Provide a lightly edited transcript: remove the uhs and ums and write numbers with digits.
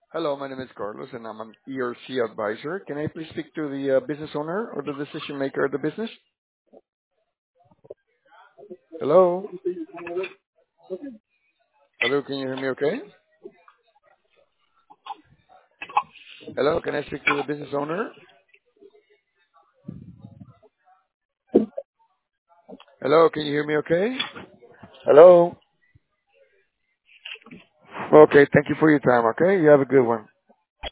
Hello, my name is Carlos, and I'm an ERC advisor. Can I please speak to the business owner or the decision maker of the business? Hello? Hello, can you hear me okay? Hello, can I speak to the business owner? Hello, can you hear me okay? Hello? Okay, thank you for your time, okay? You have a good one.